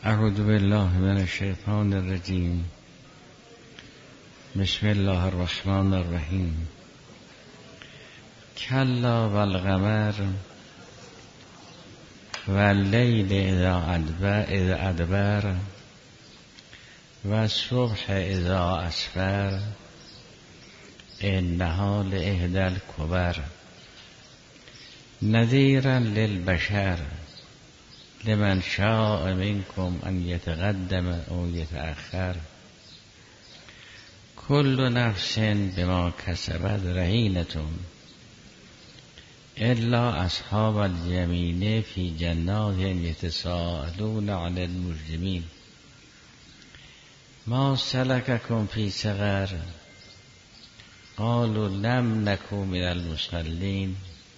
اعوذ بالله من الشیطان الرجیم. بسم الله الرحمن الرحیم. کلا والقمر واللیل اذا ادبر والصبح اذا اسفر انها لاحدی الکبر نذیرا للبشر لمن شاء منکم ان یتقدم او یتأخر کل نفس بما کسبت رهینة الا اصحاب الیمین فی جنات یتساءلون عن المجرمین ما سلککم فی سقر قالوا لم نکن من المصلین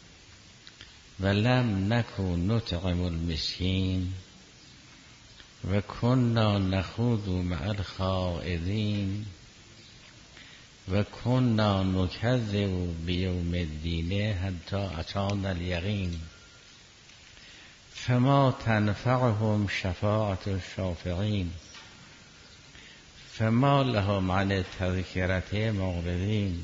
ولم نکن نطعم المسکین و کنا نخوض مع الخائضین و کنا نکذب بیوم الدین حتی اتانا الیقین فما تنفعهم شفاعة الشافعین فما لهم عن التذکرة معرضین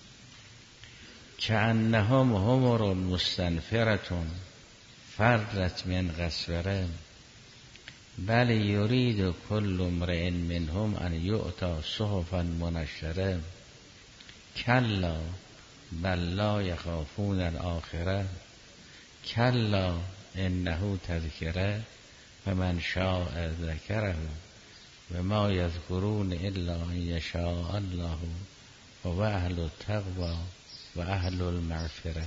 کأنهم حمر مستنفرة فرت من قسوره بل یرید کل امرئ منهم ان یؤتی صحفا منشره کلا بل لا یخافون الآخره کلا انه تذکره فمن شاء ذکره و ما یذکرون الا ان یشاء الله و اهل التقوی و اهل المغفره.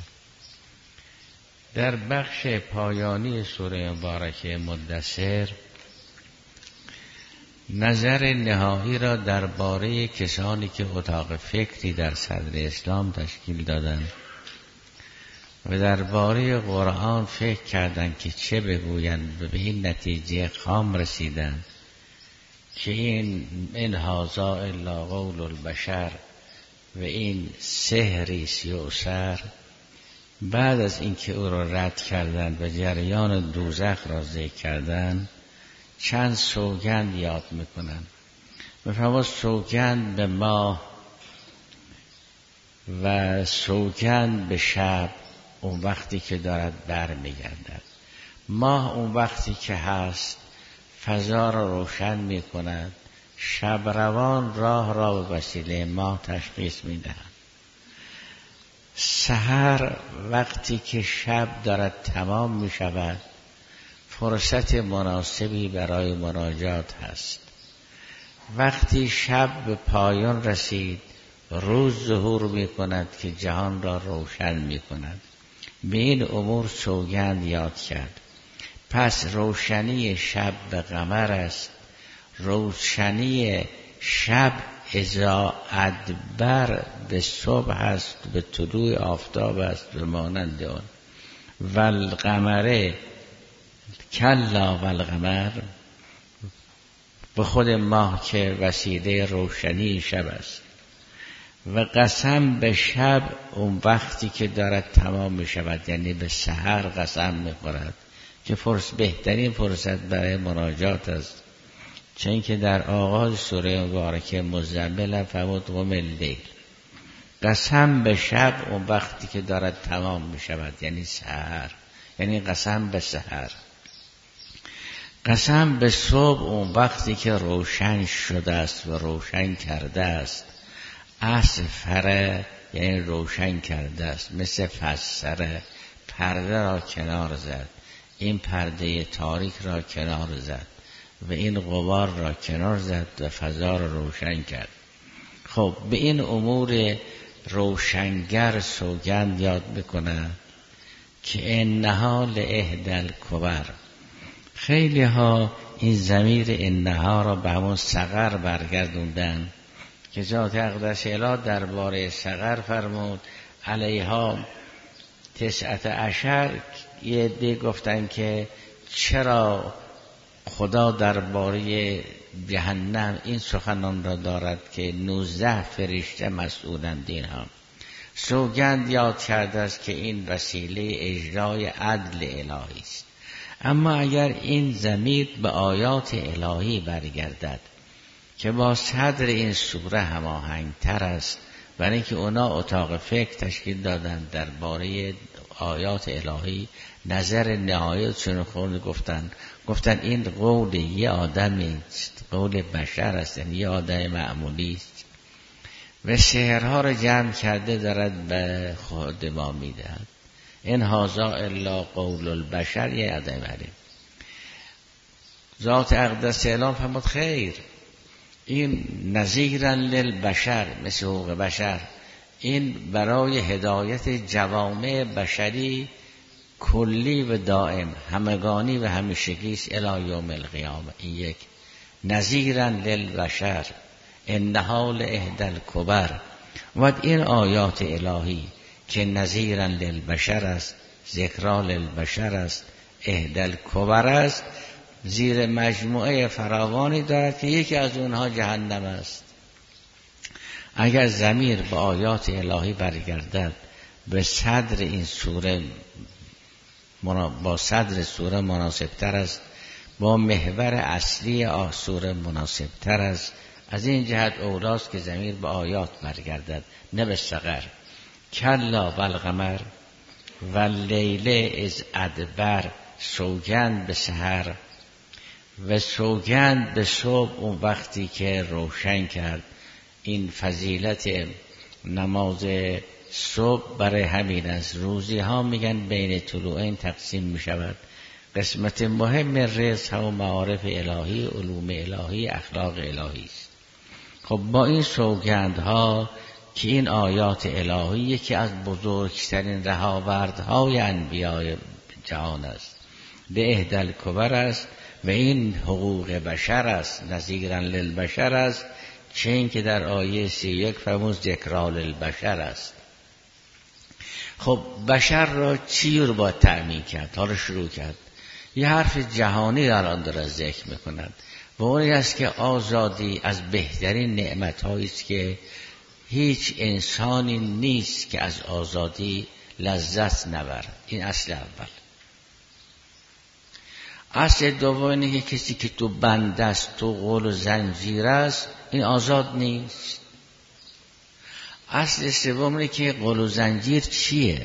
در بخش پایانی سوره مبارکه مدثر نظر نهایی را درباره کسانی که اتاق فکری در صدر اسلام تشکیل دادند و درباره قرآن فکر کردند که چه بگویند و به این نتیجه خام رسیدند که این هذا الا قول البشر و این سحری یؤثر. بعد از اینکه او را رد کردند و جریان دوزخ را ذکر کردند چند سوگند یاد میکنند. میفرماید سوگند به ماه و سوگند به شب اون وقتی که دارد برمیگردد. ماه اون وقتی که هست فضا را روشن میکند، شب روان راه را به وسیله ماه تشخیص میدهند. سحر وقتی که شب دارد تمام میشود فرصت مناسبی برای مناجات هست. وقتی شب به پایان رسید روز ظهور میکند که جهان را روشن میکند. به این امور سوگند یاد کرد. پس روشنی شب به قمر است، روشنی شب اذا ادبر به صبح است، به طلوع آفتاب است، به مانند آن. والقمر کلا والقمر به خود ماه که وسیله روشنی شب است و قسم به شب اون وقتی که دارد تمام می شود، یعنی به سحر قسم می خورد که بهترین فرصت برای مناجات است. چون که در آغاز سوره مبارکه مزمل فرمود قم اللیل، قسم به شب اون وقتی که دارد تمام می شود یعنی سحر، یعنی قسم به سحر. قسم به صبح اون وقتی که روشن شده است و روشن کرده است. اسفره یعنی روشن کرده است، مثل فسره پرده را کنار زد، این پرده تاریک را کنار زد و این غبار را کنار زد و فضا را روشن کرد. خب به این امور روشنگر سوگند یاد میکنه که انها لاحدی الکبر. خیلی ها این ضمیر انها را به همون سقر برگردوندن که ذات اقدس اله درباره سقر فرمود علیها 19. یه عده گفتن که چرا خدا درباره جهنم این سخنان را دارد که 19 فرشته مسئولند. اینها سوگند یاد کرده است که این وسیله اجرای عدل الهی است. اما اگر این ضمیر به آیات الهی برگردد که با صدر این سوره هماهنگتر است، برای اینکه اونا اتاق فکر تشکیل دادن درباره آیات الهی، نظر نهایتشون خود گفتن این قول یه آدمی است، قول بشر است، یه آدم معمولی است و شعرها رو جمع کرده دارد به خود ما میدهد. این هذا الا قول البشر، یه آدم علی. ذات اقدس اعلام فرمود خیر، این نظیرا للبشر، مثل حقوق بشر، این برای هدایت جوامع بشری کلی و دائم، همگانی و همیشگی است الی یوم القیامه. این یک نظیرا للبشر انها لاحدی الکبر. و این آیات الهی که نظیرا للبشر است، ذکرا للبشر است، احدی الکبر است، زیر مجموعه فراوانی دارد که یکی از اونها جهنم است. اگر ضمیر به آیات الهی برگردد به صدر این سوره، با صدر سوره مناسب تر است، با محور اصلی سوره مناسب تر است. از این جهت اولاست که ضمیر به آیات برگردد، نه به صغر. کلا والقمر واللیل اذ ادبر، سوگند به سحر و سوگند به صبح، اون وقتی که روشن کرد. این فضیلت نماز صبح برای همین است. روزی ها میگن بین طلوعین تقسیم میشود. قسمت مهم رزق و معارف الهی، علوم الهی، اخلاق الهی است. خب با این سوگندها که این آیات الهی یکی از بزرگترین رهاوردهای انبیاء جهان است، به احدی الکبر است و این حقوق بشر است، نظیرا للبشر است، چه این که در آیه 31 فرمود ذکرا للبشر است. خب بشر را چی رو باید تأمین کرد؟ حالا شروع کرد یه حرف جهانی در آن داره ذکر میکند و اون است که آزادی از بهترین نعمت‌هایی است که هیچ انسانی نیست که از آزادی لذت نبرد. این اصل اول. اصل دوم اینه که کسی که تو بند است، تو قول و زنجیر است، این آزاد نیست. اصل سوم اینه که قول و زنجیر چیه؟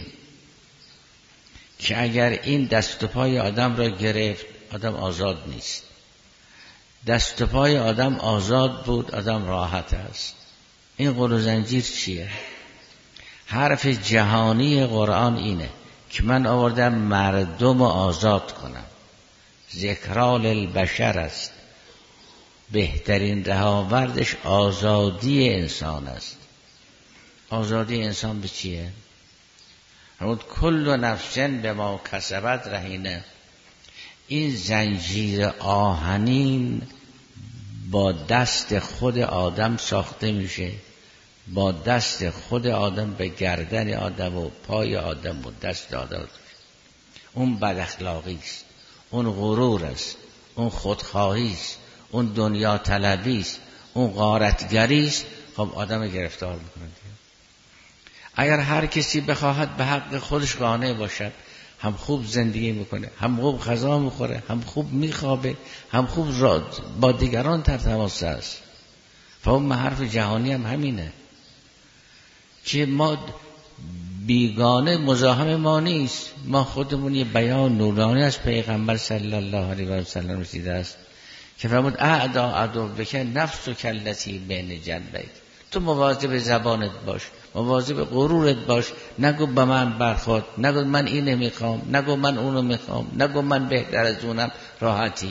که اگر این دست و پای آدم را گرفت، آدم آزاد نیست. دست و پای آدم آزاد بود، آدم راحت است. این قول و زنجیر چیه؟ حرف جهانی قرآن اینه که من آوردم مردم آزاد کنم. ذکرا للبشر است، بهترین رهاوردش آزادی انسان است. آزادی انسان به چیه؟ همون کل نفس بما کسبت رهینه. این زنجیر آهنین با دست خود آدم ساخته میشه، با دست خود آدم به گردن آدم و پای آدم و دست آدم. اون بد اخلاقی است، اون غرور است، اون خودخواهی است، اون دنیا طلبی است، اون غارتگری است. خب آدم گرفتار میکنه. اگر هر کسی بخواهد به حق خودش قانع باشد، هم خوب زندگی میکنه، هم خوب غذا میخوره، هم خوب میخوابه، هم خوب با دیگران در تماس است. فهم حرف جهانی هم همینه که ما بیگانه مزاحم ما نیست. ما خودمون یه بیان نورانی از پیغمبر صلی الله علیه و سلم رسیده است که فرمود اعدا عدوک نفسک التی بین جنبیک. تو مواظب زبانت باش، مواظب غرورت باش. نگو به من برخورد، نگو من اینو میخوام، نگو من اونو میخوام، نگو من بهتر از اونم. راحتی.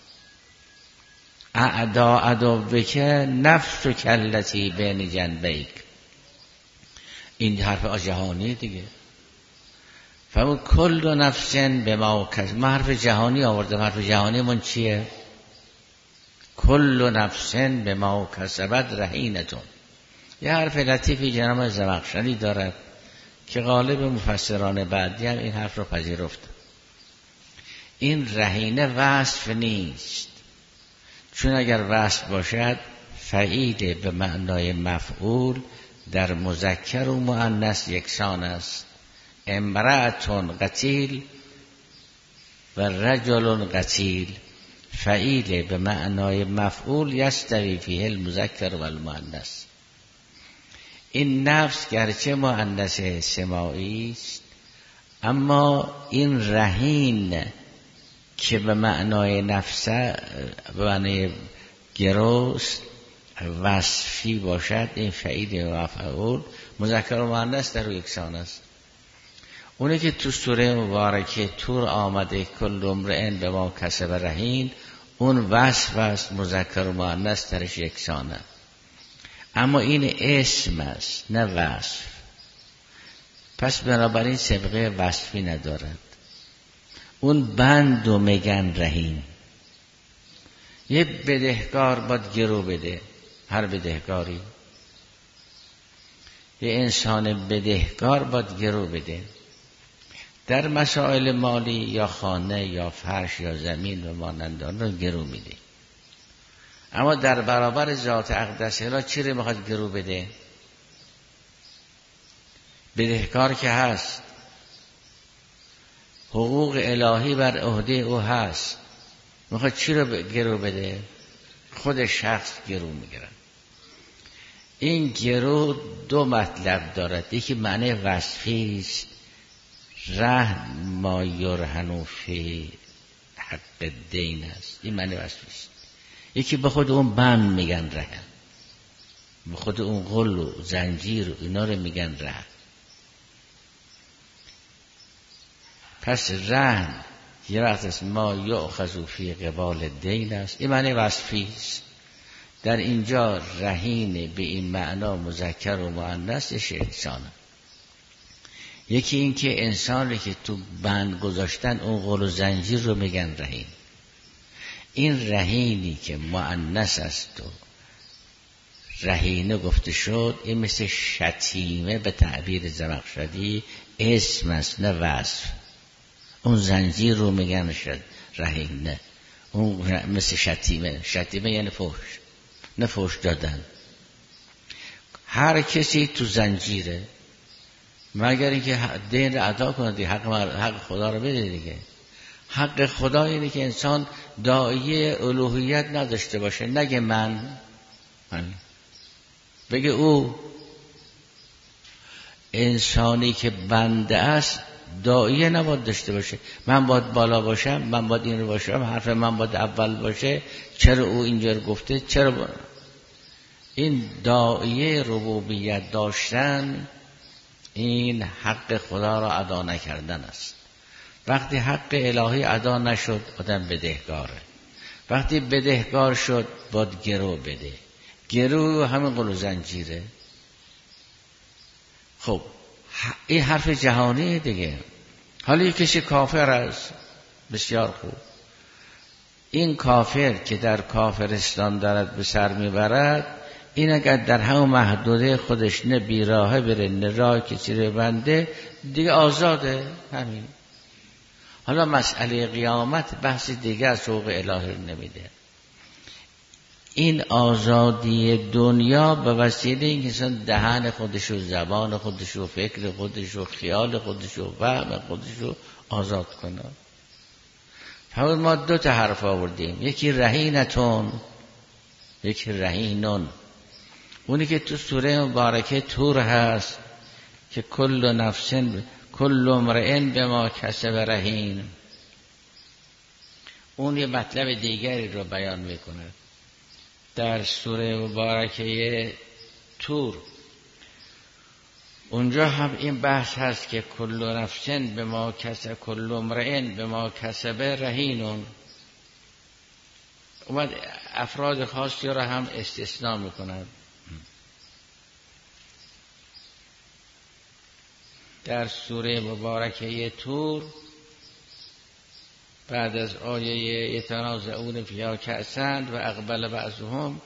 اعدا عدوک نفسک التی بین جنبیک. این حرف جهانی دیگه. فرمود کل نفس بما کسبت. من حرف جهانی آوردم. حرف جهانی من چیه؟ کل نفس بما کسبت رهینتون. یه حرف لطیفی جناب زمخشری دارد که غالب مفسران بعدی هم این حرف رو پذیرفت. این رهینه وصف نیست، چون اگر وصف باشد فعیل به معنای مفعول در مذکر و مؤنث یکسان است. امرأتون قتیل و رجل قتیل فعیل به معنای مفعول یستوی فیه المذکر و المؤنث. این نفس گرچه مؤنث سماعی است اما این رهین که به معنای نفسه، به معنای گروست وصفی باشد، این فعیل و مفعول مذکر و مؤنث در او یکسان است. اونی که تو سوره مبارکه طور آمده کل امرئ بما کسب رهین، اون وصف است، مذکر و مؤنث درش یکسانه، اما این اسم است نه وصف. پس بنابراین سابقه وصفی ندارد. اون بند و میگن رهین. یه بدهکار باید گرو بده، هر بدهکاری، یه انسان بدهکار باید گرو بده در مسائل مالی یا خانه یا فرش یا زمین و مانند آن رو گرو میده. اما در برابر ذات اقدس الهی چی رو میخواد گرو بده؟ بدهکار که هست، حقوق الهی بر عهده او هست، میخواد چی رو گرو بده؟ خود شخص گرو میگیرن. این گرو دو مطلب دارد. یکی معنی وصفی است، رهن ما یرهن فی حق دین است، این معنی وصفی است. یکی به خود اون بند میگن رهن، به خود اون غل و زنجیر و اینا رو میگن رهن. پس رهن یه وقت است ما یؤخذ فی قبال دین است، این معنی وصفی است. در اینجا رهین به این معنا مذکر و مؤنث یکسانه. یکی این که انسانی که تو بند گذاشتن اون غل و زنجیر رو میگن رهین. این رهینی که مؤنث است و رهینه گفته شد، این مثل شتیمه به تعبیر زمخشری اسم است نه وصف. اون زنجیر رو میگن شد رهینه، اون مثل شتیمه. شتیمه یعنی فحش، نه فحش دادن. هر کسی تو زنجیره مگر اینکه دین رو ادا کنه، حق خدا رو بده دیگه. حق خدا اینه که انسان داعیه الوهیت نداشته باشه، نگه من بگه او. انسانی که بنده است داعیه نباید داشته باشه، من باید بالا باشم، من باید این رو باشم، حرف من باید اول باشه، چرا او اینجا رو گفته، چرا این داعیه ربوبیت داشتن، این حق خدا را ادا نکردن است. وقتی حق الهی ادا نشد آدم بدهکاره. وقتی بدهکار شد باید گرو بده. گرو همین قل و زنجیره. خب این حرف جهانی دیگه. حالا یک کسی کافر است، بسیار خوب. این کافر که در کافرستان دارد به سر میبرد، این اگر در همون محدوده خودش نه بیراهه بره نه راه کسی رو بنده، دیگه آزاده. همین. حالا مسئله قیامت بحث دیگه از حقوق الهی رو نمیده. این آزادی دنیا به وسیله این که دهن خودش و زبان خودش و فکر خودش و خیال خودش و فهم خودش رو آزاد کنه. همون ما دو تا حرف آوردیم، یکی رهینتون، یکی رهینون. اونی که تو سوره مبارکه طور هست که کل نفس کل امرئ بما کسب رهین، اون یه مطلب دیگری رو بیان میکنه. در سوره مبارکه طور اونجا هم این بحث هست که کل نفس بما کسب، کل امرئ بما کسب رهینون. اومد افراد خاصی را هم استثناء میکنند. در سوره مبارکه طور بعد از آیه یتنازعون فیها کأسا و اقبل بعضهم،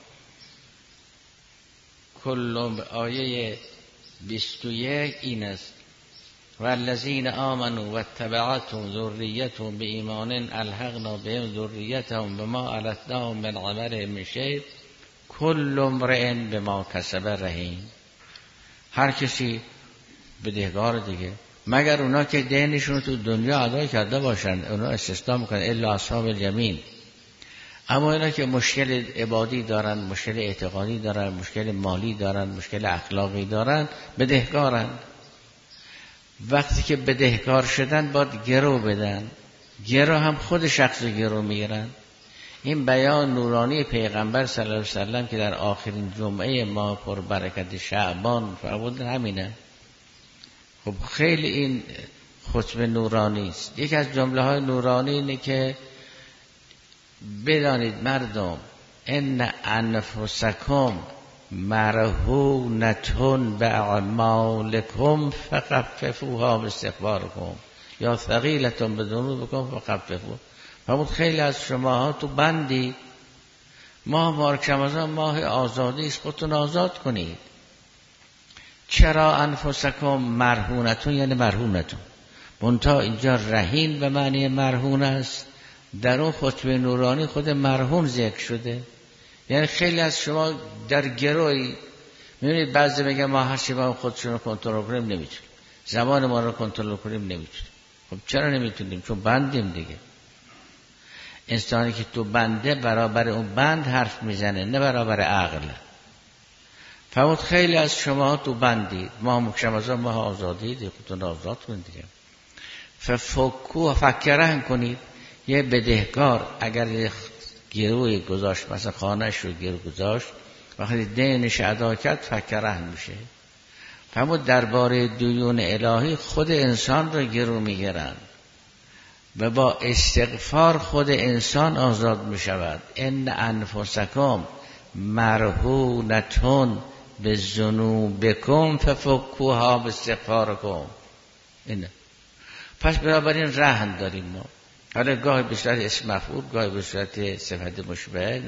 کل آیه 21 این است: والذین آمنوا واتبعتهم ذریتهم بإیمان الحقنا بهم ذریتهم وما علتناهم من عملهم من شیء کل امرئ بما کسب رهین. هر کسی بدهکار دیگه، مگر اونا که دینشون تو دنیا ادا کرده باشن، اونا استثناء میکنن الا اصحاب الیمین. اما اینا که مشکل عبادی دارن، مشکل اعتقادی دارن، مشکل مالی دارن، مشکل اخلاقی دارن، بدهکارن. وقتی که بدهکار شدن باید گرو بدن، گرو هم خود شخص گرو میگیرن. این بیان نورانی پیغمبر صلی الله علیه وسلم که در آخرین جمعه ما پر برکت شعبان فرمودن همینه. خب خیلی این خطبه نورانی است. یکی از جمله های نورانی اینه که بدانید مردم ان انفسکم مرهونتون باعمالکم فخففوها باستغفارکم یا ثقیلتون بذنوبکم فخففوها. فرمود خیلی از شماها تو بندی، ماه مبارک رمضان ماه آزادی است، خودتون آزاد کنید. چرا انفسکم مرهونتون یعنی مرهونتون، منتها اینجا رهین به معنی مرهون است، در اون خطبه نورانی خود مرهون ذکر شده. یعنی خیلی از شما در گروهی، میبینید بعضی میگن ما هر چی با خودشون رو کنترل کنیم نمیتونیم، زبان ما رو کنترل کنیم نمیتونیم. خب چرا نمیتونیم؟ چون بندیم دیگه. انسانی که تو بنده برابر اون بند حرف میزنه، نه برابر عقل. فرمود خیلی از شما تو بندید، ما مکشمازان ما آزادی دیگه، خودتون آزاد کنید دیگه. ففکو فکرهن کنید. یه بدهکار اگر یه گروهی گذاشت، مثلا خانهش رو گروه گذاشت، وقتی دینش ادا کرد فکرهن میشه. فرمود درباره دیون الهی خود انسان رو گروه میگیرن و با استغفار خود انسان آزاد میشود. ان انفسکم مرهونتون بذنوبکم ففکوها باستغفارکم. اینه. پس بنابراین رهن داریم ما، حالا گاهی به صورت اسم مفعول، گاهی به صورت صفت مشبه.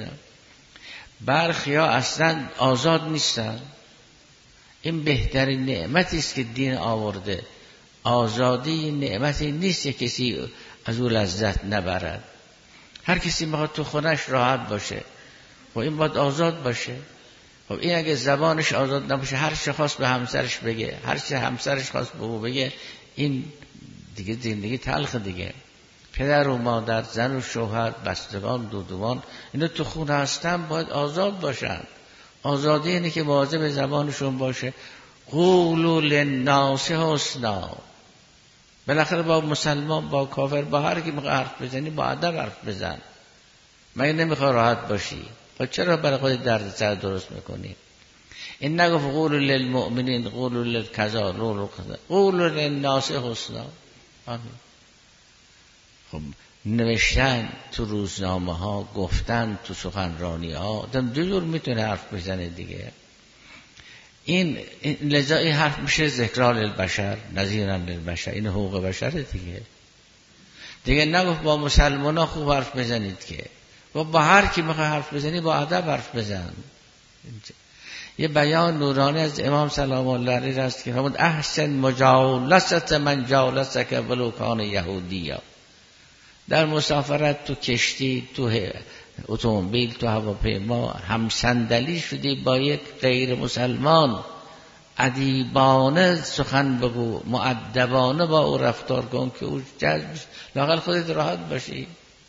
برخیا اصلا آزاد نیستن. این بهترین نعمتی است که دین آورده. آزادی نعمتی نیست که کسی از او لذت نبرد. هر کسی میخواد تو خونش راحت باشه، و این باید آزاد باشه. خب این اگه زبانش آزاد نباشه، هر چه خواست به همسرش بگه، هر چه همسرش خواست به او بگه، این دیگه زندگی تلخ دیگه. پدر و مادر، زن و شوهر، بستگان، دودوان، اینا تو خونه هستن باید آزاد باشن. آزادی اینه که مواظب زبانشون باشه. قولوا للناس حسنا. بالاخره با مسلمان، با کافر، با هر کی میخوای حرف بزنی با ادب حرف بزن. مگه نمیخوای راحت باشی؟ خب چرا برای خودت دردسر درست میکنی؟ این نگفت قولوا للمؤمنین، قولوا للکذا، قولوا للناس حسنا. آمین. خب نوشتن تو روزنامه ها، گفتن تو سخنرانی ها، آدم دو جور میتونه حرف بزنه دیگه. این لذا این حرف میشه ذکرا للبشر نذیرا للبشر. این حقوق بشره دیگه نگفت با مسلمان ها خوب حرف بزنید که، با هر کی میخوای حرف بزنی با ادب حرف بزن. یه بیان نورانی از امام سلام الله علیه است که فرمود احسن مجالست من جالسک ولو کان یهودیا. در مسافرت تو کشتی، تو اتومبیل، تو هواپیما هم صندلی شدی با یک غیر مسلمان، ادیبانه سخن بگو، مؤدبانه با او رفتار کن که او جذب لااقل خودت راحت باشی.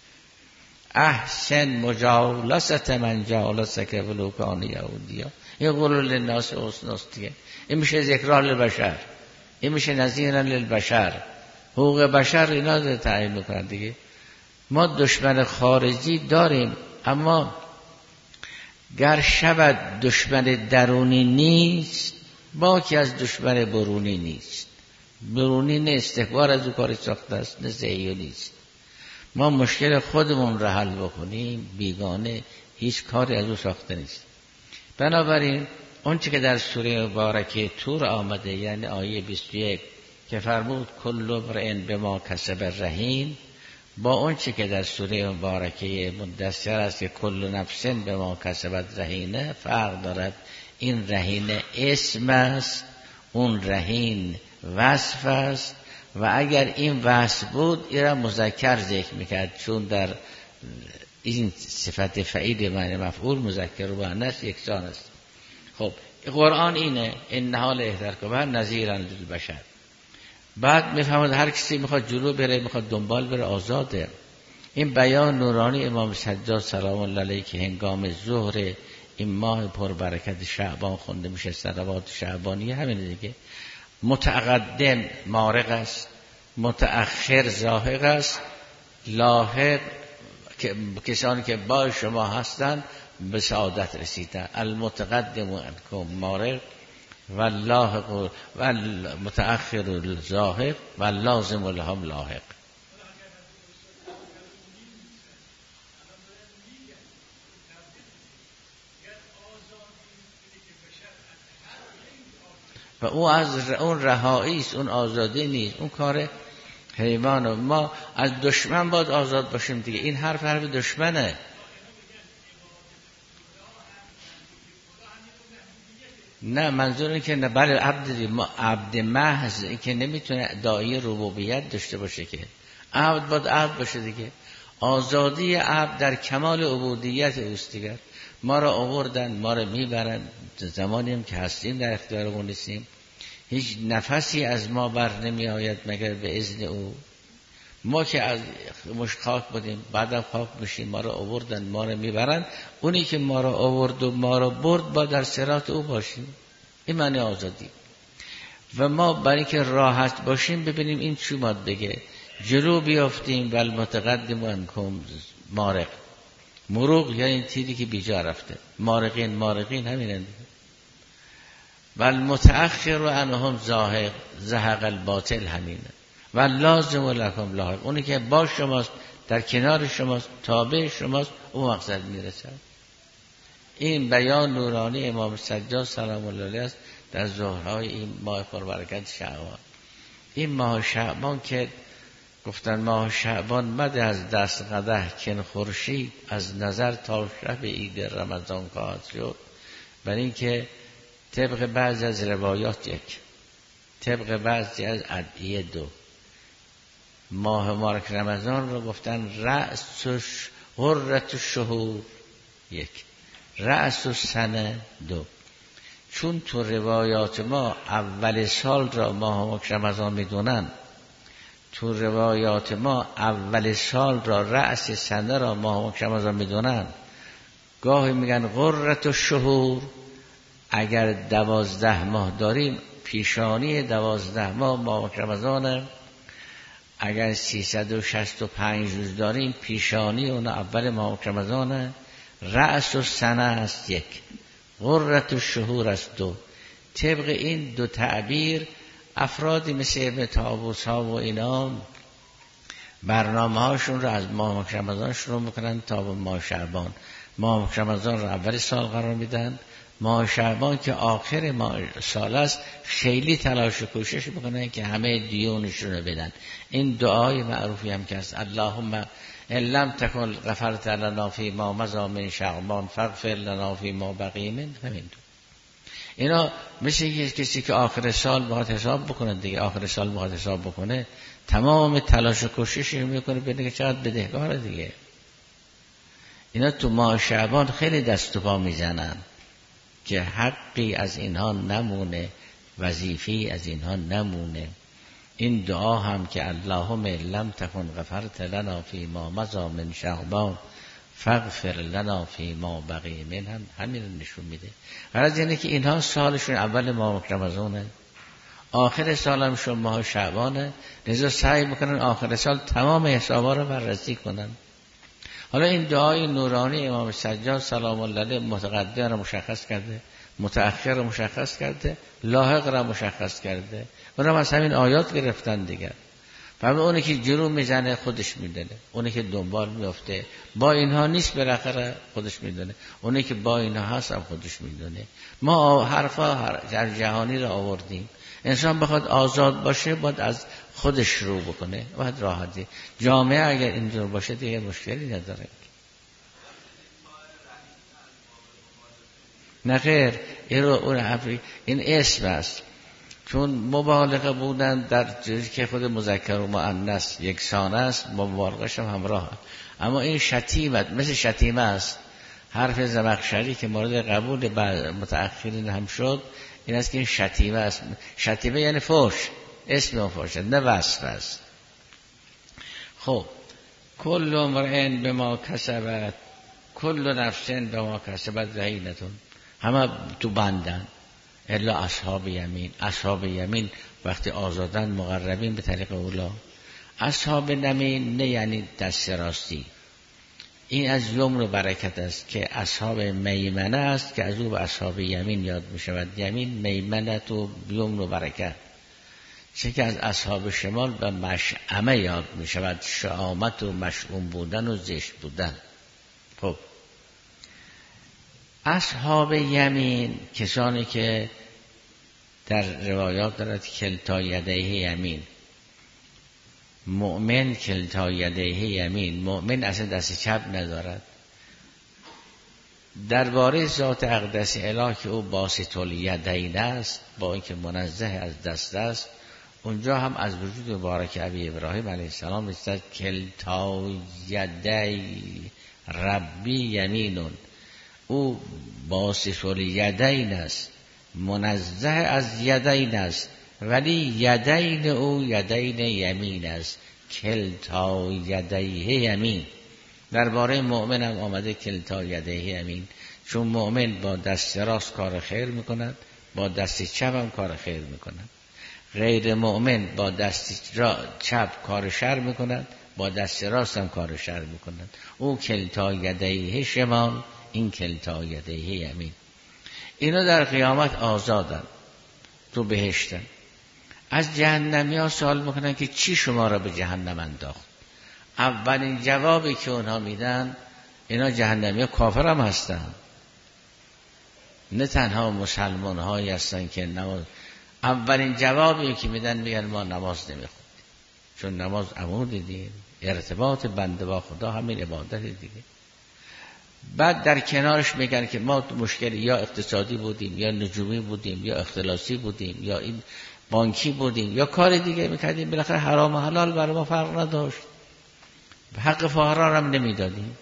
احسن مجالست من جالسک ولو کان یهودیا. این قولوا للناس حسنا دیگه. این میشه ذکرا للبشر، این میشه نذیرا للبشر. حقوق بشر اینا تعیین میکنن دیگه. ما دشمن خارجی داریم، اما گر شود دشمن درونی نیست، باکی از دشمن برونی نیست. برونی نه استکبار از او کاری ساخته است، نه صهیونیست. ما مشکل خودمون را حل بکنیم، بیگانه هیچ کاری از او ساخته نیست. بنابراین اون چه که در سوره مبارکه طور آمده، یعنی آیه 21 که فرمود کل امرئ بما کسب رهین، با اون چه که در سوره مبارکه مدثر است که کل نفس بما کسبت رهینه فرق دارد. این رهینه اسم است، اون رهین وصف است، و اگر این وصف بود این را مذکر ذکر میکرد، چون در این صفت فعیل معنی مفعول مذکر و مؤنث یکسان است. خب قرآن اینه ان حال اهترکبه نذیرا للبشر. بعد میفهمد هر کسی میخواد جلو بره، میخواد دنبال بره، آزاده. این بیان نورانی امام سجاد سلام الله علیه که هنگام ظهر این ماه پربرکت شعبان خونده میشه، صلوات شعبانیه، همین دیگه. متقدم مارق است، متأخر زاهق است، لاحق کسانی که با شما هستند به سعادت رسیدن. المتقدم انکم مارق و لاحق و متأخر زاهق و لازم لهم لاحق. و اون رهایی است، اون آزادی نیست، اون کار حیوان. ما از دشمن باید آزاد باشیم دیگه. این حرف دشمنه. نه منظور این که نه، بله عبد محض این که نمیتونه داعی ربوبیت داشته باشه، که عبد باید عبد باشه دیگه. آزادی عبد در کمال عبودیت اوست دیگه. ما را آوردن، ما را میبرن، زمانی هم که هستیم در اختیار اون نیستیم، هیچ نفسی از ما بر نمی آید مگر به اذن او. ما که از مش خاک بودیم، بعدم خاک میشیم، ما را آوردن، ما را میبرن. اونی که ما را آورد و ما را برد با در صراط او باشیم. این معنی آزادی. و ما برای اینکه راحت باشیم ببینیم این چی ماد بگه، جلو بیافتیم و المتقدم انکم مارق. مروق یعنی تیری که بیجا رفته، مارقین همین. و المتأخر و انهم زاهق زهق الباطل همینه. و لازم لکم لاحق، اونی که با شماست، در کنار شماست، تابع شماست، اون مقصد میرسه. این بیان نورانی امام سجاد سلام الله علیه است در ظهرهای این ماه پربرکت شعبان. این ماه شعبان که گفتن ماه شعبان مد از دست قدح کن خورشید از نظر تا شب عید رمضان خواهد شد. برای اینکه طبق بعضی از روایات یک، طبق بعضی از ادعیه دو. ماه مبارک رمضان رو گفتن رأس غرة الشهور یک، رأس السنه دو. چون تو روایات ما اول سال را ماه مبارک رمضان میدونن، تو روایات ما اول سال را رأس سنه را ماه مبارک رمضان میدونن. گاهی میگن غرة الشهور، اگر 12 ماه داریم پیشانی 12 ماه ماه رمضانه. اگر 365 روز داریم پیشانی اون اول ماه رمضانه. رأس السنه است یک، غرة الشهور است دو. طبق این دو تعبیر افرادی مثل ابن طاووس ها و اینا برنامه هاشون رو از ماه رمضان شروع میکنن تا به ماه شعبان. ماه رمضان رو اول سال قرار میدن، ماه شعبان که آخر ماه سال است خیلی تلاش و کوشش میکنن که همه دیونشون رو بدن. این دعای معروفی هم که است، اللهم ان لم تکن غفرت لنا فی ما مضی من شعبان فاغفر لنا فی ما بقی من. همین اینا مثل کسی که آخر سال باید حساب بکنه دیگه. آخر سال باید حساب بکنه، تمام تلاش و کوشش میکنه ببینه که چقدر بدهکاره دیگه. اینا تو ماه شعبان خیلی دست و پا میزنن که حقی از اینها نمونه، وظیفه‌ای از اینها نمونه. این دعا هم که اللهم لم تکن غفرت لنا فی ما مضی من شعبان فاغفر لنا فی ما بقی من، هم همین نشون میده. غرض اینه که اینها سالشون اول ماه رمضانه، آخر سالشون ماه شعبانه، لذا سعی میکنن آخر سال تمام حسابا رو بررسی کنن. حالا این دعای نورانی امام سجاد سلام الله علیه متقدم را مشخص کرده، متأخر را مشخص کرده، لاحق را مشخص کرده. اونم از همین آیات گرفتن دیگر. فهمه اونی که جلو میزنه خودش میدونه، اونی که دنبال میفته با اینها نیست بالاخره خودش میدونه، اونی که با اینها هست هم خودش میدونه. ما حرفا جهانی را آوردیم. انسان بخواد آزاد باشه باید از خودش شروع بکنه، باید راحتی. جامعه اگر اینجور باشه دیگه مشکلی نداره. نه خیر، این اسم است، چون مبالغه بودن در جایی که خود مذکر و مؤنث یکسان است، مبالغه‌اش هم همراه. اما این شتیمت مثل شتیمه است. حرف زمخشری که مورد قبول متأخرین هم شد این است که این شتیمه است. شتیمه یعنی فحش، اسم مفرد نه وصف است. خب کل امرئ بما کسبت کل نفس بما کسبت رهینتون، همه تو بندن الا اصحاب یمین. اصحاب یمین وقتی آزادن مقربین به طریق اولا. اصحاب یمین نه یعنی دست راستی، این از یمن و برکت است که اصحاب میمنه است که از او به اصحاب یمین یاد می شود. یمین میمنه و یمن و برکت، چه که از اصحاب شمال به مشعمه یاد می شود، شعامت و مشعوم بودن و زشت بودن. خب اصحاب یمین کسانی که در روایات دارد کلتا یدیه یمین، مؤمن کلتا یدیه یمین، مؤمن اصلا دست چپ ندارد. درباره ذات اقدس اله که او باسط الیدین است، با اینکه منزه از دست است، اونجا هم از وجود مبارک ابی ابراهیم علیه السلام رسید کلتا یدی ربی یمینون، او باسط الیدین است، منزه از یدین است، ولی یدین او یدین یمین است، کلتا یدیه یمین. درباره مؤمن هم آمده کلتا یدیه یمین، چون مؤمن با دست راست کار خیر میکند، با دست چپ هم کار خیر میکند. غیر مؤمن با دست چپ کار شر میکند، با دست راست هم کار شر میکند. او کلتا یدیه شمال، این کلتا یدیه یمین. اینا در قیامت آزادن، تو بهشتن. از جهنمی ها سوال میکنن که چی شما را به جهنم انداخت؟ اولین جوابی که اونها میدن، اینا جهنمی ها کافر هم هستن، نه تنها مسلمان هایی هستن که نماز. اولین جوابی که میدن میگن ما نماز نمیخونیم، چون نماز عمود دیگه، ارتباط بنده با خدا همین عبادت دیگه. بعد در کنارش میگن که ما مشکل یا اقتصادی بودیم، یا نجومی بودیم، یا اختلاسی بودیم، یا این بانکی بودیم، یا کار دیگه میکردیم، بالاخره حرام و حلال برای ما فرق نداشت، حق فقرا هم نمیدادیم.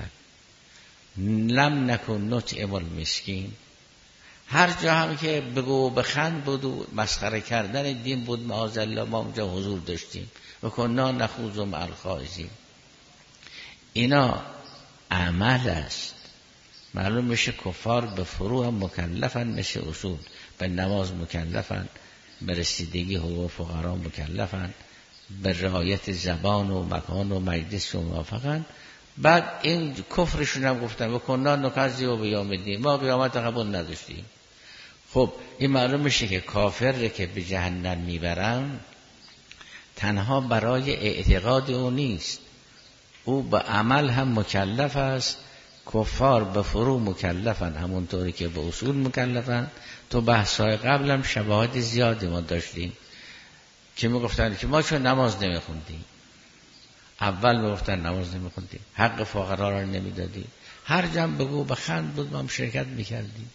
لم نکن نطعم المسکین. هر جا هم که بگو بخند بود و مسخره کردن دین بود، معاذالله ما اونجا حضور داشتیم و کنا نخوض مع الخائضین. اینا عمل است. معلوم میشه کفار به فروع هم مکلفن، مثل اصول به نماز مکلفن، به رسیدگی حقوق فقرا مکلفن، به رعایت زبان و مکان و مجلس و موافقن. بعد این کفرشون هم گفتن و کنا نکذب بیوم الدین، ما قیامت قبول نداشتیم. خب این معلوم میشه که کافر که به جهنم میبرن تنها برای اعتقاد او نیست، او به عمل هم مکلف است. کفار به فروع مکلفن، همونطوری که به اصول مکلفن. تو بحث‌های قبل هم شواهد زیادی ما داشتیم که میگفتن که ما چون نماز نمیخوندیم، اول میگفتن نماز نمیخوندیم، حق فقرا را نمیدادیم، هر جا بگو بخند بود ما هم شرکت میکردیم،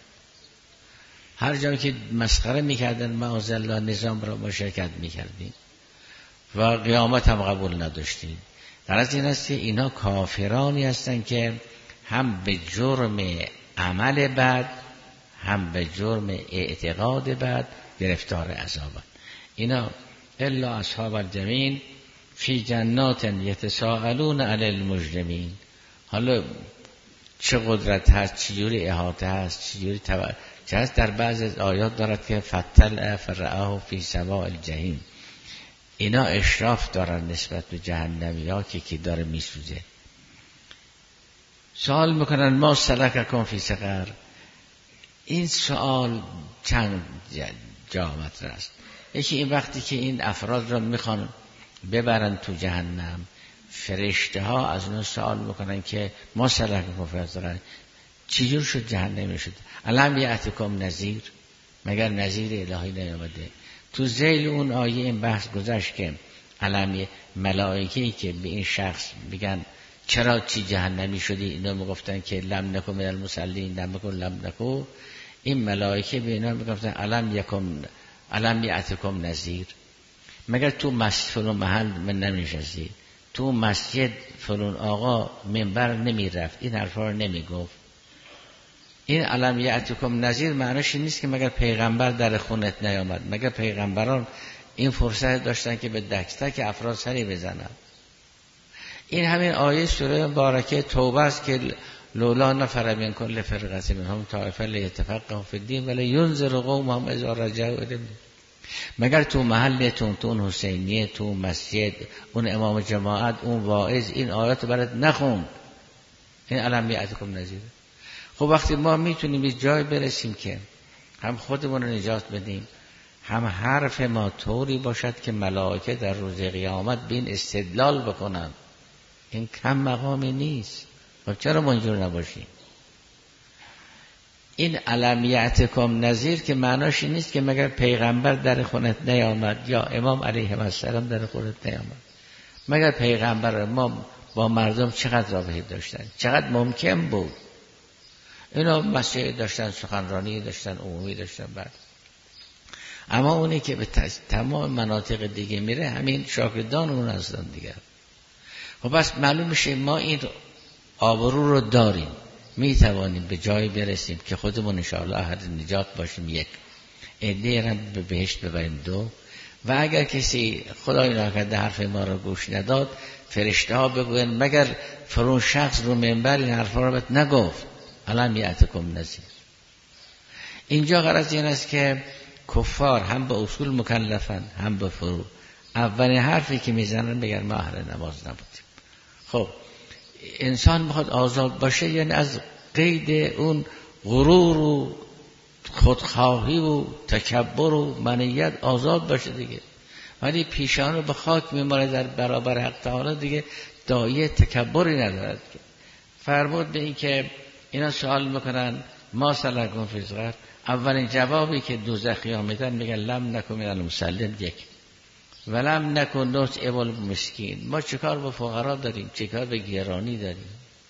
هر جا که مسخره میکردن معاذالله نظام را ما شرکت میکردیم و قیامت هم قبول نداشتیم. در از این است که اینا کافرانی هستند که هم به جرم عمل بد هم به جرم اعتقاد بد گرفتار عذابند. اینا الا اصحاب الجحیم فی جنات یتساءلون علی المجرمین. حالا چه قدرت هست، چجوری احاطه هست، چجوری چه هست، در بعض از آیات دارد که فتل فرعه فی سواء الجحیم. اینا اشراف دارن نسبت به جهنمی ها که داره میسوزه. سوال میکنن ما سلککم فی سقر. این سوال چند جا مطرح است. یکی این وقتی که این افراد را میخوان ببرن تو جهنم، فرشته ها از اون سوال میکنن که ما سلککم فی سقر، چجور شد جهنمی شد؟ الم یأتکم نذیر، مگر نذیر الهی نیامده؟ تو ذیل اون آیه این بحث گذشت که علمی ملائکه‌ای که به این شخص میگن چرا چی جهنمی شدی، اینا میگفتن که لم نکن من المصلین، لم نکن. این ملائکه به اینا میگفتن علم یأتکم نذیر، مگر تو مسجد فلان محل من نمیشستید، تو مسجد فلان آقا منبر نمیرفت، این حرفا رو نمیگفت. این علم یأتکم نذیر معنیش نیست که مگر پیغمبر در خونت نیامد، مگر پیغمبران این فرصت داشتن که به دکتک افراد سری بزنن. این همین آیه سوره مبارکه توبه است که لولا نفر من کل فرقه منهم طائفه لیتفقهوا فی الدین ولینذر قومهم اذا رجعوا الیهم. مگر تو محلتون، تو اون حسینیه، تو مسجد، اون امام جماعت، اون واعظ این آیات برات نخوند؟ این الم یأتکم نذیر. خب وقتی ما میتونیم به جای برسیم که هم خودمون رو نجات بدیم، هم حرف ما طوری باشد که ملائکه در روز قیامت به این استدلال بکنن، این کم مقامی نیست. خب چرا منجور نباشیم؟ این الم یأتکم نذیر که معناش این نیست که مگر پیغمبر در خونت نیامد یا امام علیه السلام در خونت نیامد. مگر پیغمبر ما با مردم چقدر رابطه داشتن، چقدر ممکن بود. اینا مسجد داشتن، سخنرانی داشتن، عمومی داشتن. بعد اما اونی که به تمام مناطق دیگه میره همین شاگردان اون هستن دیگر. خب بس معلوم میشه ما این آبرو رو داریم، میتوانیم به جایی برسیم که خودمون انشاءالله اهل نجات باشیم، یک عده را به بهشت ببریم، دو و اگر کسی خدای ناکرده حرف ما رو گوش نداد فرشته ها بگوین مگر فرون شخص رو منبر این حرفا رو بهت نگفت. الم یأتکم نذیر. اینجا غرض این است که کفار هم به اصول مکلفن هم به فروع. اولین حرفی که میزنن بگن ما اهل نماز نبودیم. خب انسان میخواد آزاد باشه، یعنی از قید اون غرور و خودخواهی و تکبر و منیت آزاد باشه دیگه. ولی پیشان رو به خاک میماره در برابر حق تعالی دیگه، داعیه تکبری ندارد. که فرمود به این که اینا سوال میکنن ما سلککم فی سقر، اولین جوابی که دوزخیان میدن میگن لم نکن من المصلین، یک ولم نکن نطعم المسکین، ما چیکار با فقرا داریم، چیکار به گرانی داریم.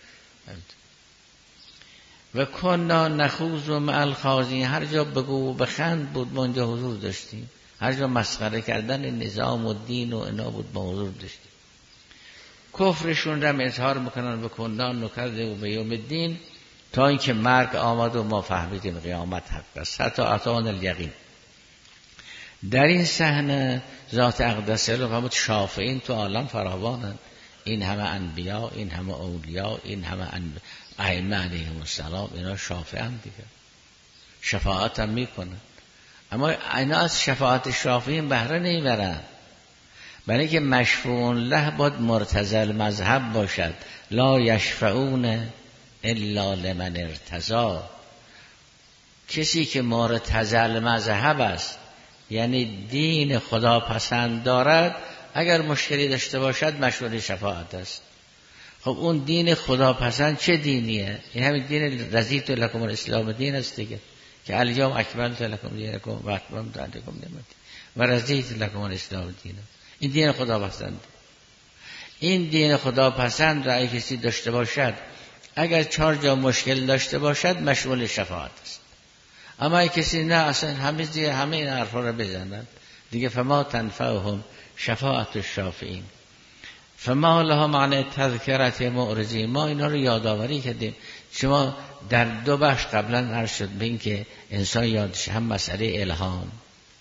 و کنا نخوض مع الخاضعین، هر جا بگو و بخند بود ما اونجا حضور داشتیم، هر جا مسخره کردن نظام و دین و اینا بود ما حضور داشتیم. کفرشون رو اظهار میکنن و کنا نکرده و به یوم الدین، تا اینکه مرگ آمد و ما فهمیدیم قیامت حق است، حتی اتانا الیقین. در این صحنه ذات اقدس رو فرمود شافعین تو عالم فراوانن، این همه انبیا، این همه اولیا، این همه ائمه علیهم السلام، اینا شافعن دیگه، شفاعت هم میکنن. اما اینا از شفاعت شافعین بهره نمیبرن، برای که مشفوعون له باید مرتضی مذهب باشد، لا یشفعون الا لمن ارتضی. کسی که مرتضی مذهب است یعنی دین خدا پسند دارد، اگر مشکلی داشته باشد مشروع شفاعت است. خب اون دین خدا پسند چه دینیه؟ این همین دین رضیت لکم الاسلام دین است دیگه، که الیوم اکملت لکم دینکم و اتممت علیکم نعمتی و رضیت لکم الاسلام دین. این دین خدا پسند. این دین خدا پسند را اگه کسی داشته باشد، اگر 4 جا مشکل داشته باشد مشمول شفاعت است. اما اگه کسی نه اصلا همه این حرفا رو بزنن دیگه، فما تنفعهم شفاعت الشافعین فما لها معنی تذکرت معرضین. ما اینا رو یادآوری کردیم. شما در 2 بخش قبلا عرض شد به این که انسان یادش، هم مسئله الهام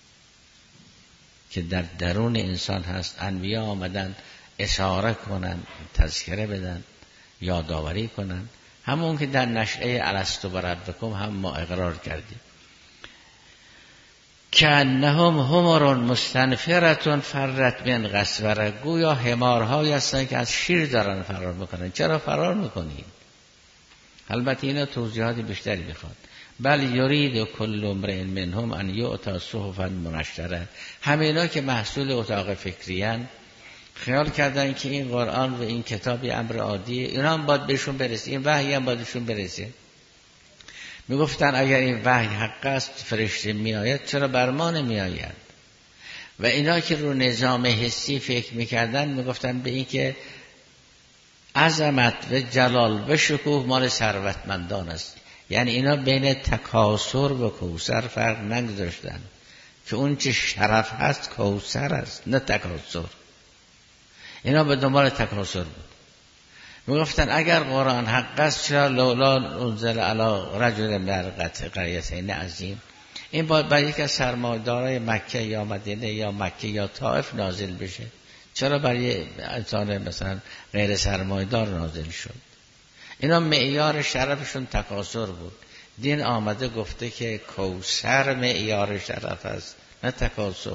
که در درون انسان هست، انبیا آمدن اشاره کنن، تذکره بدن، یادآوری کنن، همون که در نشأه الستو بربکم هم ما اقرار کردیم. کأنهم حمر مستنفرة فرت من قسوره، گویا حمارهایی هستن که از شیر دارن فرار میکنن. چرا فرار میکنین؟ البته اینا توضیحات بیشتری میخواد. بل یرید کل امرئ منهم ان یؤتی صحفا منشره. همینا که محصول اتاق فکریان خیال کردن که این قرآن و این کتابی امر عادیه، اینا هم باید بهشون برسه، این وحی هم باید بهشون برسه. میگفتن اگر این وحی حق است فرشته میآید، چرا بر ما نمیآید؟ و اینا که رو نظام حسی فکر میکردن میگفتن به این که عظمت و جلال و شکوه مال ثروتمندان است. یعنی اینا بین تکاثر و کوثر فرق نگذاشتن که اون چه شرف هست کوثر است نه تکاثر. اینا به دنبال تکاثر بود. میگفتن اگر قرآن حق است چرا لولا انزل علی رجل من قریتین عظیم، این باید برای یک از سرمایه‌دارای مکه یا مدینه یا مکه یا طائف نازل بشه. چرا برای انسان مثلا غیر سرمایه‌دار نازل شد؟ اینا معیار شرفشون تکاثر بود. دین آمده گفته که کوثر معیار شرف است، نه تکاثر.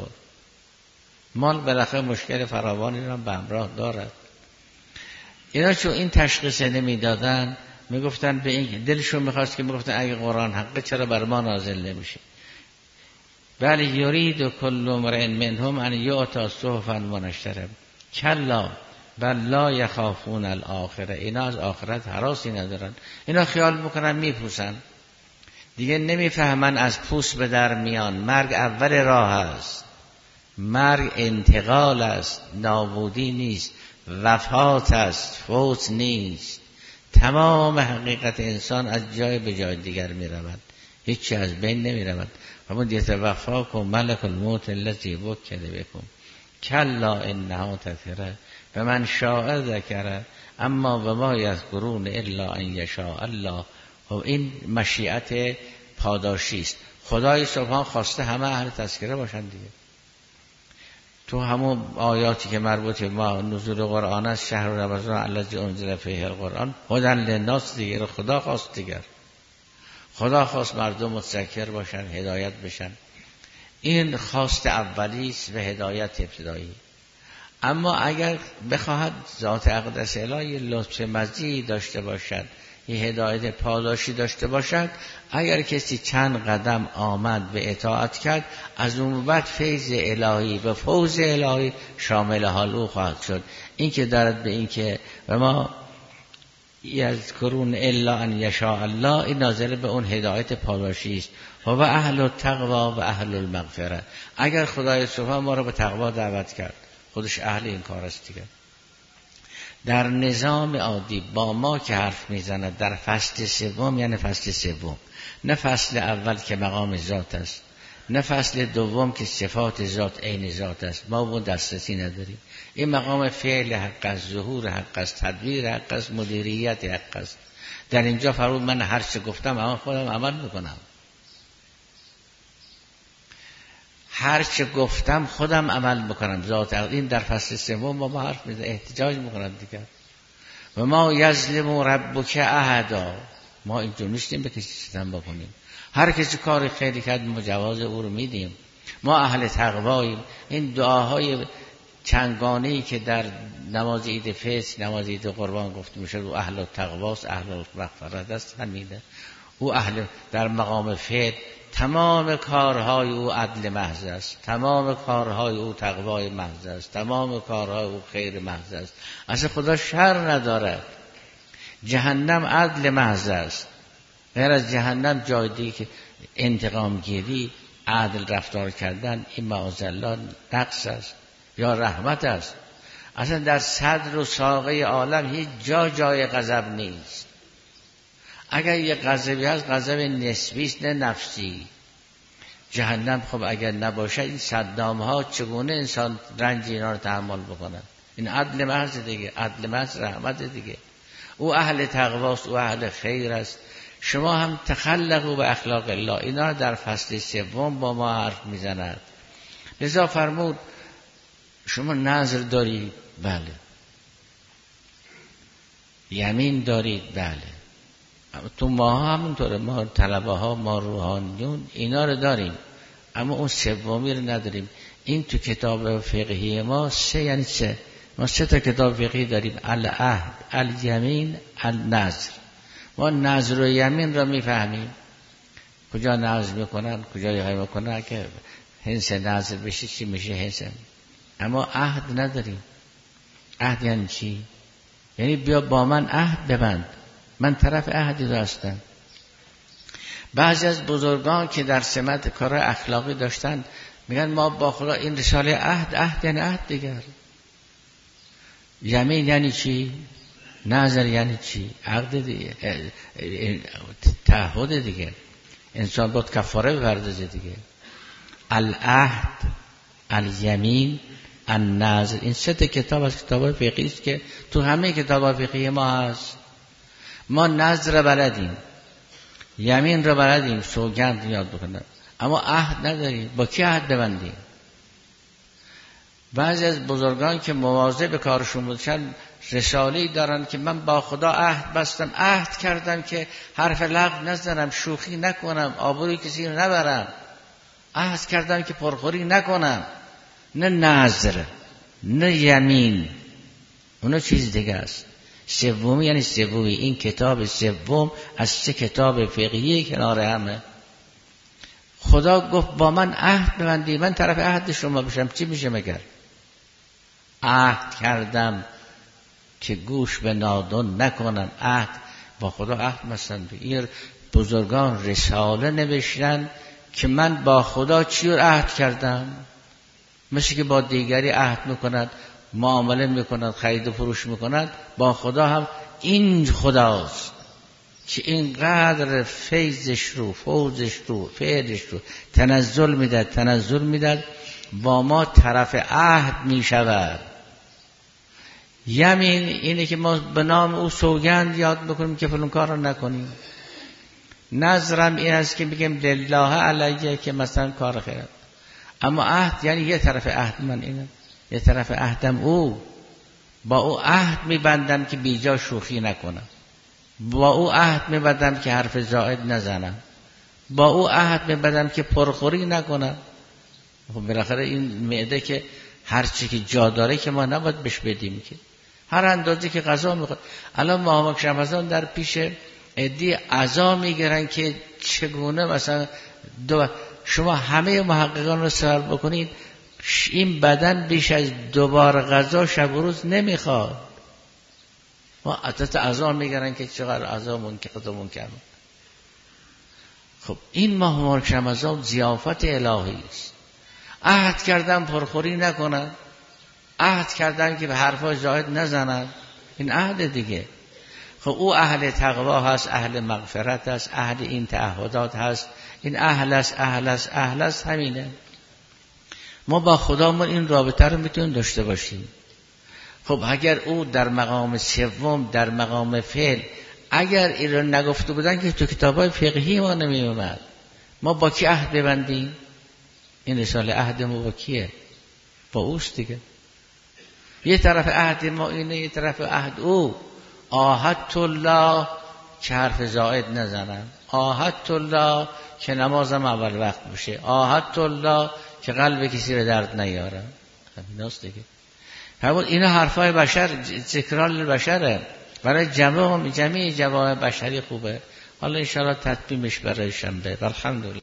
مال بالاخره مشکل فراوانی را به همراه دارد. اینا چون این تشخیص نمیدادن، میگفتن به این دلشون میخواست که میگفتن اگه قرآن حقه چرا بر ما نازل نمیشه؟ بله یرید کل امرئ منهم ان یؤتی صحفا منشره کلا بل لا یخافون الاخره. اینا از آخرت هراسی ندارن، اینا خیال میکنن میپوسن، دیگه نمیفهمن از پوست به در میان. مرگ اول راه است، مرگ انتقال است، نابودی نیست، وفات است، فوت نیست. تمام حقیقت انسان از جای به جای دیگر می رود، هیچی از بین نمی رود. همون یتوفاکم ملک الموت الذی وکل بکم کلا انها تذکره فمن شاء ذکره اما وما یذکرون الا ان یشاء الله. و این مشیت پاداشی است. خدای سبحان خواسته همه اهل تذکره باشن دیگه. تو همون آیاتی که مربوط به نزول قرآن است، شهر رمضان الذی انزل فیه القرآن هدی للناس دیگه، خدا خواست دیگر. خدا خواست مردم متذکر باشن، هدایت بشن. این خواست اولی است و هدایت ابتدایی. اما اگر بخواهد ذات اقدس الهی لطف مزید داشته باشد، یه هدایت پاداشی داشته باشد، اگر کسی چند قدم آمد به اطاعت کرد، از اون بعد فیض الهی و فوز الهی شامل حال او خواهد شد. این که دارد به این که و ما یذکرون الا ان یشاء الله، این نازل به اون هدایت پاداشی است. و اهل التقوا و اهل المغفره. اگر خدای سبحان ما را به تقوا دعوت کرد، خودش اهل این کار است دیگه. در نظام عادی با ما که حرف میزند در فصل سوم، یعنی فصل سوم، نه فصل اول که مقام ذات است، نه فصل دوم که صفات ذات عین ذات است، ما اون دسترسی نداریم. این مقام فعل حق است، ظهور حق است، تدبیر حق است، مدیریت حق است. در اینجا فرمود من هر چه گفتم اما خودم عمل میکنم، هر چه گفتم خودم عمل میکنم. ذات این در فصل سوم با ما حرف میزنه، احتجاج میکنن دیگر. و ما یظلم ربک احدا، ما اینجا نیستیم به کسی ستم بکنیم. هر کسی کار خیلی کرد ما جواز او رو میدیم. ما اهل تقواییم. این دعاهای چندگانه‌ای که در نماز عید فطر، نماز عید قربان گفته میشه، او اهل التقواست، اهل المغفرت است، همینه. او اهل در مقام فعل تمام کارهای او عدل محض است، تمام کارهای او تقوای محض است، تمام کارهای او خیر محض است. اصلا خدا شر ندارد. جهنم عدل محض است. غیر از جهنم جای دیگه که انتقام گیری، عدل رفتار کردن، این معاذالله نقص است یا رحمت است. اصلا در صدر و ساقه عالم هیچ جای غضب نیست. اگر یه غضبی هست غضب نسبی است نه نفسی. جهنم خب اگر نباشه این صدام ها چگونه انسان رنج اینا رو تحمل بکنن؟ این عدل محض دیگه، عدل محض رحمت دیگه. او اهل تقواست، او اهل خیر است. شما هم تخلقوا به اخلاق الله. اینا در فصل سوم با ما حرف میزند. لذا فرمود شما نظر دارید؟ بله. یمین دارید؟ بله. تو ما همونطوره، ما طلبه ها، ما روحانیون اینا رو داریم، اما اون سومی رو نداریم. این تو کتاب فقهی ما یعنی ما 3 تا کتاب فقهی داریم: العهد، الیمین، النذر. ما نذر و یمین رو میفهمیم، کجا نذر میکنن، کجا یمین میکنن، که هنس نذر بشه چی میشه هنس. اما عهد نداریم. عهد یعنی چی؟ یعنی بیا با من عهد ببند، من طرف عهدی داشتم. بعضی از بزرگان که در سمت کار اخلاقی داشتن میگن ما با خدا این رساله عهد یعنی عهد دیگر. یمین یعنی چی؟ نظر یعنی چی؟ عقد دیگه، تعهد دیگه. انسان باید کفاره بپردازه دیگه. العهد، الیمین، النذر. این 3 کتاب از کتاب فقهی است که تو همه کتاب فقهی ما هست. ما نذر بلدیم، یمین رو بلدیم، سوگند یاد بکنم. اما عهد نداری. با کی عهد ببندی؟ بعضی از بزرگان که مواظب به کارشون بودن رساله‌ای دارن که من با خدا عهد بستم، عهد کردم که حرف لغو نزنم، شوخی نکنم، آبروی کسی رو نبرم، عهد کردم که پرخوری نکنم. نه نذر، نه یمین، اونا چیز دیگه است. سومی یعنی سومی، این کتاب سوم از 3 کتاب فقهی کنار همه. خدا گفت با من عهد ببندی، من طرف عهد شما بشم. چی میشه مگر؟ عهد کردم که گوش به نادان نکنم، عهد با خدا عهد بستم. این بزرگان رساله نوشتن که من با خدا چی رو عهد کردم، مثل که با دیگری عهد میکند، معامله میکند، خرید و فروش میکند، با خدا هم این خداست که اینقدر فیضش رو، فوزش رو، فعلش رو تنزل میداد با ما طرف عهد میشود. یمین اینه که ما به نام او سوگند یاد بکنیم که فلان کار رو نکنیم. نظرم این است که بگیم لله علیه که مثلا کار خیرد. اما عهد یعنی یه طرف عهد من اینه، یه طرف عهدم او. با او عهد میبندم که بیجا شوخی نکنم، با او عهد میبندم که حرف زائد نزنم، با او عهد میبندم که پرخوری نکنم. خب بالاخره این معده که هر چی که جا داره که ما نباید بهش بدیم، که هر اندازه که غذا میخواد. الان ماه رمضان در پیش عدی عزا میگیرن که چگونه مثلا شما همه محققان رو سوال بکنید، این بدن بیش از 2 بار غذا شب و روز نمیخواد. ما عدت عزا میگیرن که چقدر عزا منکر. خب این ماه مبارک رمضان ضیافت الهی است. عهد کردم پرخوری نکنم، عهد کردم که به حرفای زائد نزنم، این عهد دیگه. خب او اهل تقوا هست، اهل مغفرت هست، اهل این تعهدات هست، این اهل است همینه. ما با خدامون این رابطه رو میتونیم داشته باشیم. خب اگر او در مقام سوم، در مقام فعل، اگر این رو نگفته بودن که تو کتابای فقهی ما نمی اومد. ما با کی عهد ببندیم؟ این رساله عهد ما با کیه؟ با اوست دیگه. یه طرف عهد ما اینه، یه طرف عهد او. عاهدت الله که حرف زائد نزنم، عاهدت الله که نمازم اول وقت بشه، عاهدت الله که قلب کسی به درد نیارم. همیناست دیگه. همون اینا حرفای بشر، ذکران بشره، برای جمعی جواب بشری خوبه. حالا انشاءالله تطبیقش برای شنبه. الحمدلله.